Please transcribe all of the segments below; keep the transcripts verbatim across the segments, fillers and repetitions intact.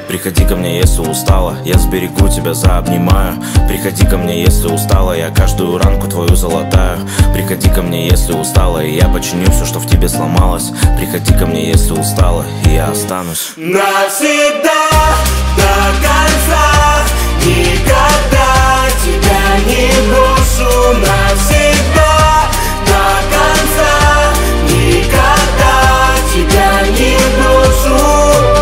Приходи ко мне, если устала, я сберегу тебя, заобнимаю. Приходи ко мне, если устала, я каждую ранку твою залатаю. Приходи ко мне, если устала, и я починю все, что в тебе сломалось. Приходи ко мне, если устала, и я останусь навсегда, до конца, никогда тебя не брошу. Навсегда, до конца, никогда тебя не брошу.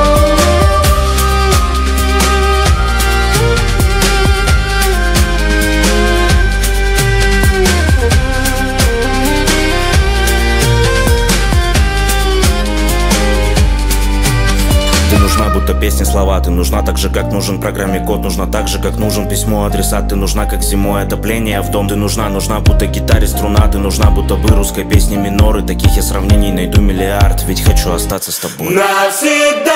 Ты нужна, будто песни, слова. Ты нужна так же, как нужен программе код. Нужна так же, как нужен письмо, адресат. Ты нужна, как зимой отопление в дом. Ты нужна, нужна, будто гитаре струна. Ты нужна, будто бы русской песни миноры. Таких я сравнений найду миллиард, ведь хочу остаться с тобой навсегда.